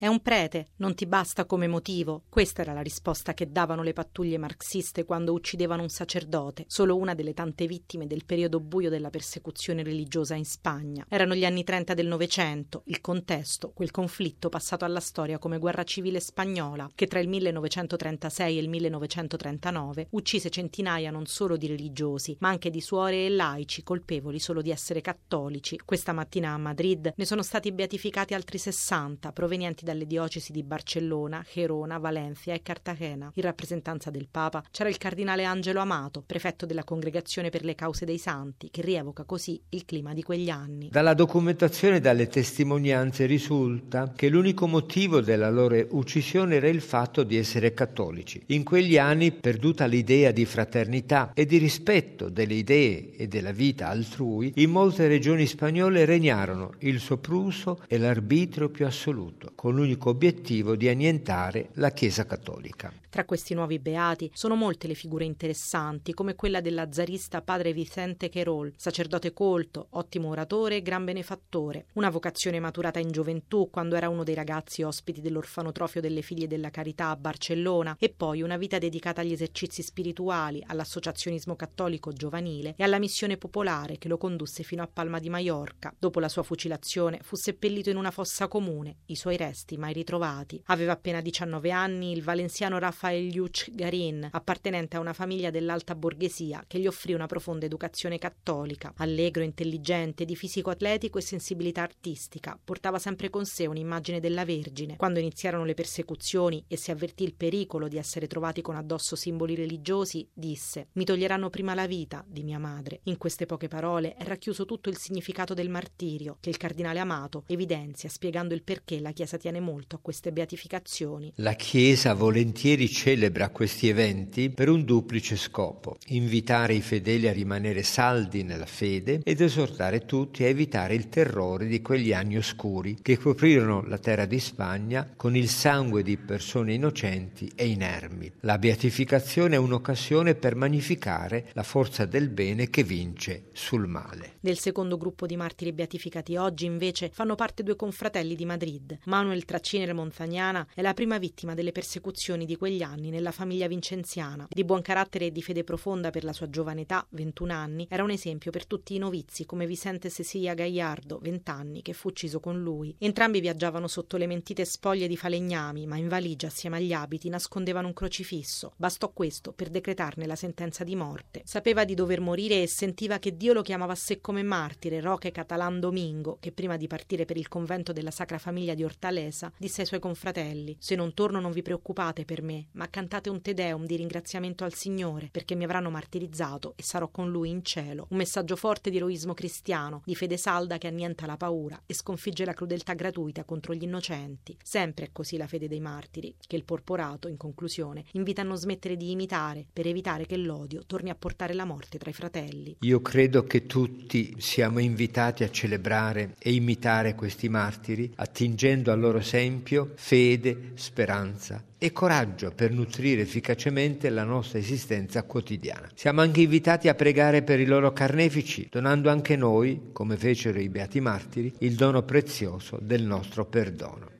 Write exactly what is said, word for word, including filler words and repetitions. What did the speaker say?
È un prete, non ti basta come motivo? Questa era la risposta che davano le pattuglie marxiste quando uccidevano un sacerdote, solo una delle tante vittime del periodo buio della persecuzione religiosa in Spagna. Erano gli anni trenta del Novecento, il contesto, quel conflitto passato alla storia come guerra civile spagnola, che tra il millenovecentotrentasei e il millenovecentotrentanove uccise centinaia non solo di religiosi, ma anche di suore e laici colpevoli solo di essere cattolici. Questa mattina a Madrid ne sono stati beatificati altri sessanta, provenienti dalle diocesi di Barcellona, Gerona, Valencia e Cartagena. In rappresentanza del Papa c'era il cardinale Angelo Amato, prefetto della Congregazione per le Cause dei Santi, che rievoca così il clima di quegli anni. Dalla documentazione e dalle testimonianze risulta che l'unico motivo della loro uccisione era il fatto di essere cattolici. In quegli anni, perduta l'idea di fraternità e di rispetto delle idee e della vita altrui, in molte regioni spagnole regnarono il sopruso e l'arbitrio più assoluto, con l'unico obiettivo di annientare la Chiesa cattolica. Tra questi nuovi beati sono molte le figure interessanti, come quella del lazzarista padre Vicente Querol, sacerdote colto, ottimo oratore e gran benefattore. Una vocazione maturata in gioventù, quando era uno dei ragazzi ospiti dell'orfanotrofio delle Figlie della Carità a Barcellona, e poi una vita dedicata agli esercizi spirituali, all'associazionismo cattolico giovanile e alla missione popolare che lo condusse fino a Palma di Maiorca. Dopo la sua fucilazione fu seppellito in una fossa comune, i suoi resti mai ritrovati. Aveva appena diciannove anni il valenziano Rafael Lluch Garín, appartenente a una famiglia dell'alta borghesia che gli offrì una profonda educazione cattolica. Allegro, intelligente, di fisico atletico e sensibilità artistica, portava sempre con sé un'immagine della Vergine. Quando iniziarono le persecuzioni e si avvertì il pericolo di essere trovati con addosso simboli religiosi, disse: «Mi toglieranno prima la vita di mia madre». In queste poche parole è racchiuso tutto il significato del martirio, che il cardinale Amato evidenzia spiegando il perché la Chiesa tiene molto a queste beatificazioni. La Chiesa volentieri celebra questi eventi per un duplice scopo: invitare i fedeli a rimanere saldi nella fede ed esortare tutti a evitare il terrore di quegli anni oscuri che coprirono la terra di Spagna con il sangue di persone innocenti e inermi. La beatificazione è un'occasione per magnificare la forza del bene che vince sul male. Del secondo gruppo di martiri beatificati oggi invece fanno parte due confratelli di Madrid. Manuel Trachiner Montagnana è la prima vittima delle persecuzioni di quegli anni nella famiglia vincenziana. Di buon carattere e di fede profonda per la sua giovane età, ventuno anni, era un esempio per tutti i novizi come Vicente Cecilia Gallardo, venti anni, che fu ucciso con lui. Entrambi viaggiavano sotto le mentite spoglie di falegnami, ma in valigia assieme agli abiti nascondevano un crocifisso. Bastò questo per decretarne la sentenza di morte. Sapeva di dover morire e sentiva che Dio lo chiamava a sé come martire. Roque Catalán Domingo, che prima di partire per il convento della Sacra Famiglia di Hortaleza disse ai suoi confratelli: «Se non torno non vi preoccupate per me, ma cantate un Te Deum di ringraziamento al Signore, perché mi avranno martirizzato e sarò con Lui in cielo». Un messaggio forte di eroismo cristiano, di fede salda che annienta la paura e sconfigge la crudeltà gratuita contro gli innocenti. Sempre è così la fede dei martiri, che il porporato, in conclusione, invita a non smettere di imitare per evitare che l'odio torni a portare la morte tra i fratelli. Io credo che tutti siamo invitati a celebrare e imitare questi martiri, attingendo al loro esempio fede, speranza e coraggio per nutrire efficacemente la nostra esistenza quotidiana. Siamo anche invitati a pregare per i loro carnefici, donando anche noi, come fecero i beati martiri, il dono prezioso del nostro perdono.